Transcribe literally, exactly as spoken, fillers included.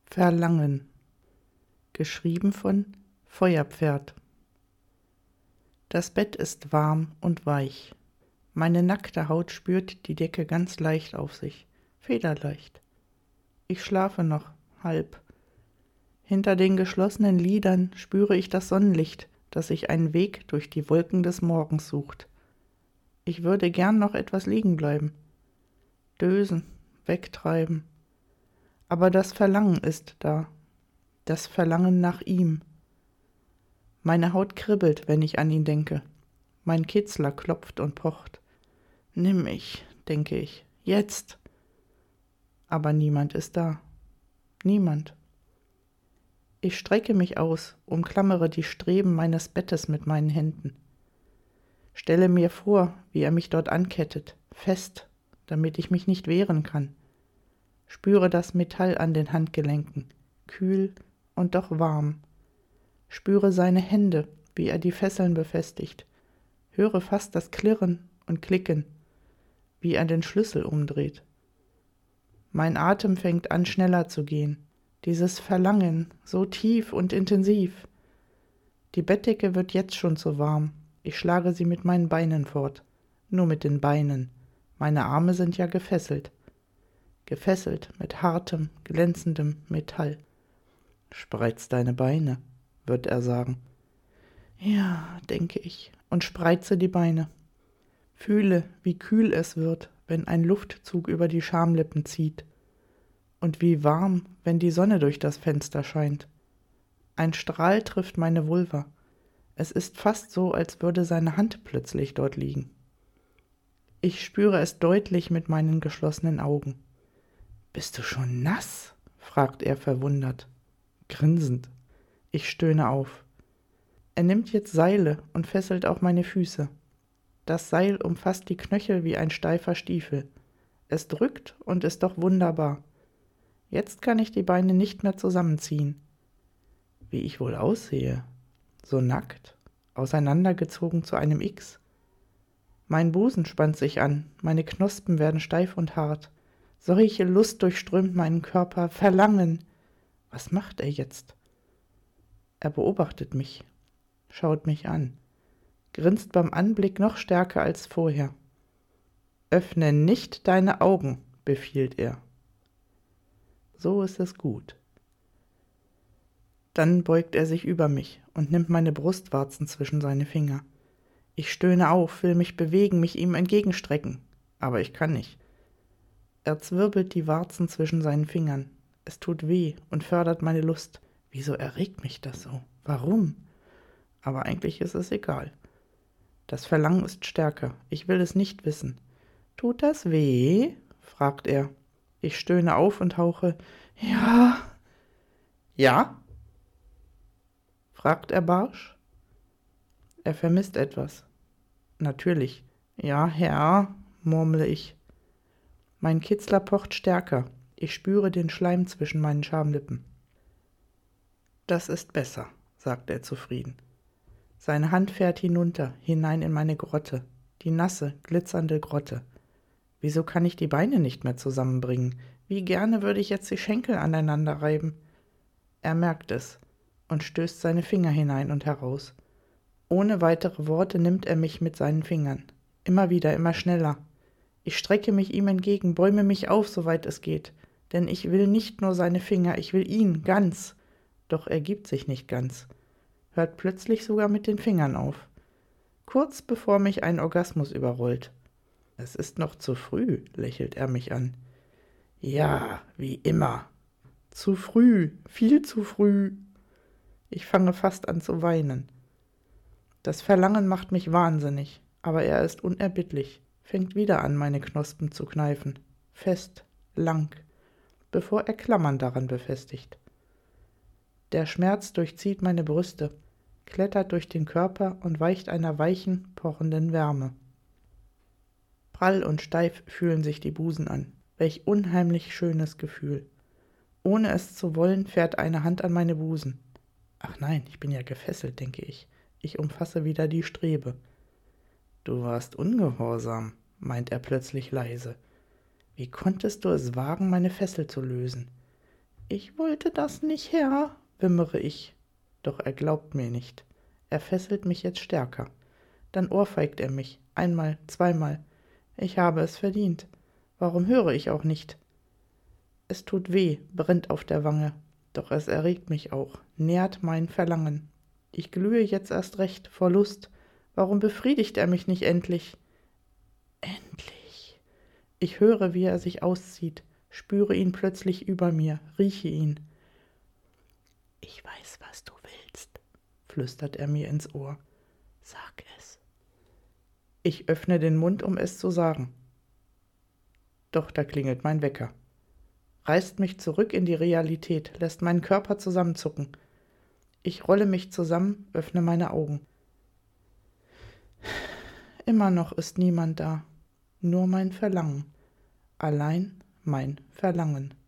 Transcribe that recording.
Verlangen. Geschrieben von Feuerpferd. Das Bett ist warm und weich. Meine nackte Haut spürt die Decke ganz leicht auf sich, federleicht. Ich schlafe noch, halb. Hinter den geschlossenen Lidern spüre ich das Sonnenlicht, das sich einen Weg durch die Wolken des Morgens sucht. Ich würde gern noch etwas liegen bleiben, dösen, wegtreiben. Aber das Verlangen ist da, das Verlangen nach ihm. Meine Haut kribbelt, wenn ich an ihn denke. Mein Kitzler klopft und pocht. Nimm mich, denke ich, jetzt. Aber niemand ist da. Niemand. Ich strecke mich aus, umklammere die Streben meines Bettes mit meinen Händen. Stelle mir vor, wie er mich dort ankettet, fest, damit ich mich nicht wehren kann. Spüre das Metall an den Handgelenken, kühl und doch warm. Spüre seine Hände, wie er die Fesseln befestigt. Höre fast das Klirren und Klicken, wie er den Schlüssel umdreht. Mein Atem fängt an, schneller zu gehen. Dieses Verlangen, so tief und intensiv. Die Bettdecke wird jetzt schon zu warm. Ich schlage sie mit meinen Beinen fort. Nur mit den Beinen. Meine Arme sind ja gefesselt. Gefesselt mit hartem, glänzendem Metall. Spreiz deine Beine, wird er sagen. Ja, denke ich, und spreize die Beine. Fühle, wie kühl es wird, wenn ein Luftzug über die Schamlippen zieht. Und wie warm, wenn die Sonne durch das Fenster scheint. Ein Strahl trifft meine Vulva. Es ist fast so, als würde seine Hand plötzlich dort liegen. Ich spüre es deutlich mit meinen geschlossenen Augen. »Bist du schon nass?« fragt er verwundert, grinsend. Ich stöhne auf. Er nimmt jetzt Seile und fesselt auch meine Füße. Das Seil umfasst die Knöchel wie ein steifer Stiefel. Es drückt und ist doch wunderbar. Jetzt kann ich die Beine nicht mehr zusammenziehen. Wie ich wohl aussehe. So nackt, auseinandergezogen zu einem X. Mein Busen spannt sich an, meine Knospen werden steif und hart. Solche Lust durchströmt meinen Körper, Verlangen. Was macht er jetzt? Er beobachtet mich, schaut mich an, grinst beim Anblick noch stärker als vorher. »Öffne nicht deine Augen«, befiehlt er. So ist es gut. Dann beugt er sich über mich und nimmt meine Brustwarzen zwischen seine Finger. Ich stöhne auf, will mich bewegen, mich ihm entgegenstrecken, aber ich kann nicht. Er zwirbelt die Warzen zwischen seinen Fingern. Es tut weh und fördert meine Lust. Wieso erregt mich das so? Warum? Aber eigentlich ist es egal. Das Verlangen ist stärker. Ich will es nicht wissen. »Tut das weh?« fragt er. Ich stöhne auf und hauche. »Ja.« »Ja?« fragt er barsch. Er vermisst etwas. Natürlich. »Ja, Herr«, murmle ich. Mein Kitzler pocht stärker. Ich spüre den Schleim zwischen meinen Schamlippen. »Das ist besser«, sagt er zufrieden. Seine Hand fährt hinunter, hinein in meine Grotte, die nasse, glitzernde Grotte. Wieso kann ich die Beine nicht mehr zusammenbringen? Wie gerne würde ich jetzt die Schenkel aneinander reiben. Er merkt es und stößt seine Finger hinein und heraus. Ohne weitere Worte nimmt er mich mit seinen Fingern. Immer wieder, immer schneller. Ich strecke mich ihm entgegen, bäume mich auf, soweit es geht. Denn ich will nicht nur seine Finger, ich will ihn, ganz. Doch er gibt sich nicht ganz. Hört plötzlich sogar mit den Fingern auf. Kurz bevor mich ein Orgasmus überrollt. »Es ist noch zu früh«, lächelt er mich an. »Ja, wie immer. Zu früh, viel zu früh.« Ich fange fast an zu weinen. Das Verlangen macht mich wahnsinnig, aber er ist unerbittlich, fängt wieder an, meine Knospen zu kneifen. Fest, lang, bevor er Klammern daran befestigt. Der Schmerz durchzieht meine Brüste, klettert durch den Körper und weicht einer weichen, pochenden Wärme. Prall und steif fühlen sich die Busen an. Welch unheimlich schönes Gefühl. Ohne es zu wollen, fährt eine Hand an meine Busen. Ach nein, ich bin ja gefesselt, denke ich. Ich umfasse wieder die Strebe. »Du warst ungehorsam«, meint er plötzlich leise. »Wie konntest du es wagen, meine Fessel zu lösen? »Ich wollte das nicht, Herr«, wimmere ich. Doch er glaubt mir nicht. Er fesselt mich jetzt stärker. Dann ohrfeigt er mich, einmal, zweimal. Ich habe es verdient. Warum höre ich auch nicht? Es tut weh, brennt auf der Wange. Doch es erregt mich auch, nährt mein Verlangen. Ich glühe jetzt erst recht vor Lust. Warum befriedigt er mich nicht endlich? Endlich. Ich höre, wie er sich auszieht, spüre ihn plötzlich über mir, rieche ihn. »Ich weiß, was du willst«, flüstert er mir ins Ohr. »Sag es.« Ich öffne den Mund, um es zu sagen. Doch da klingelt mein Wecker. Reißt mich zurück in die Realität, lässt meinen Körper zusammenzucken. Ich rolle mich zusammen, öffne meine Augen. Immer noch ist niemand da, nur mein Verlangen, allein mein Verlangen.